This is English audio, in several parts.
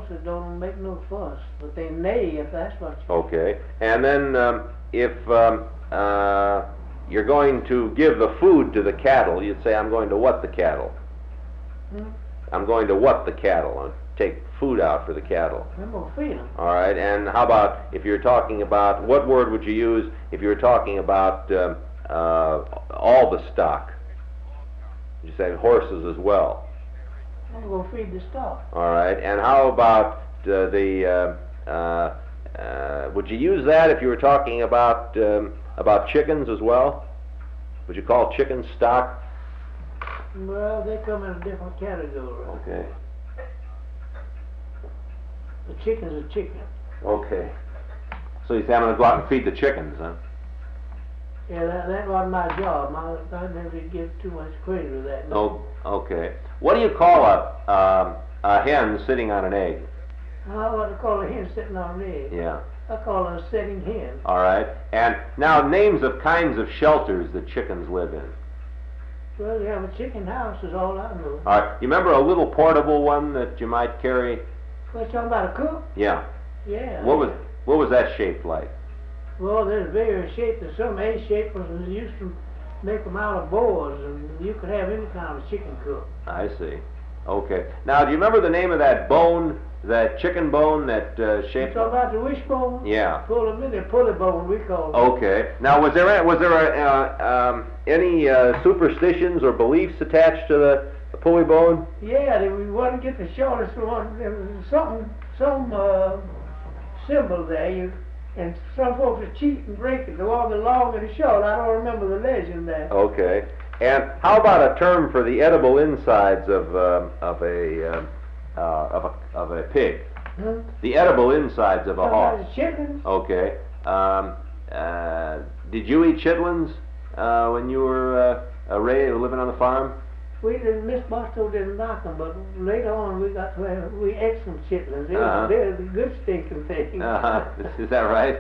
Horses don't make no fuss, but they neigh if that's what you... Okay. And then if you're going to give the food to the cattle, you'd say, I'm going to what the cattle? I'm going to what the cattle? And take food out for the cattle. I'm gonna feed them. All right. And how about if you're talking about, what word would you use if you were talking about all the stock? You say horses as well. I'm gonna feed the stock. All right. And how about would you use that if you were talking about chickens as well? Would you call chickens stock? Well, they come in a different category. Okay. The chicken's a chicken. Okay. So you say I'm going to go out and feed the chickens, huh? Yeah, that wasn't my job. I never did give too much credit to that. No. Okay. What do you call a hen sitting on an egg? I want to call a hen sitting on an egg. Yeah. I call her a sitting hen. All right. And now names of kinds of shelters that chickens live in. Well, you have a chicken house is all I know. All right. You remember a little portable one that you might carry? What, you talking about a cook? Yeah. Yeah. What was that shaped like? Well, there's various shapes. There's some A-shaped ones that used to make them out of boards, and you could have any kind of chicken cook. I see. Okay. Now, do you remember the name of that bone, that chicken bone, that shaped? You talking about the wishbone? Yeah. Pull them in there, pulley bone, we call it. Okay. Now, was there any superstitions or beliefs attached to the pulley bone? Yeah, we want to get the shortest one. There was some symbol there. And some folks are cheat and break it. They want the long and the short. I don't remember the legend there. Okay. And how about a term for the edible insides of a pig? Hmm? The edible insides of a hog. Chitlins? Okay. Did you eat chitlins when you were living on the farm? We didn't. Miss Barstow didn't like them, but later on we ate some chitlins. They're the good stinking things. Is that right?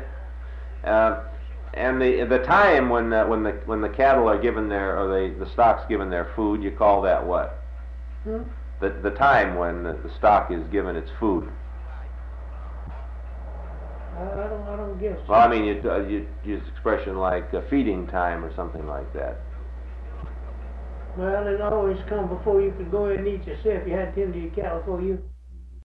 And the time when the cattle are given the stock's given their food, you call that what? Hmm? The time when the stock is given its food. I don't guess. Well, I mean, you use expression like feeding time or something like that. Well, it always come before you could go in and eat yourself. You had to tend to your cattle before you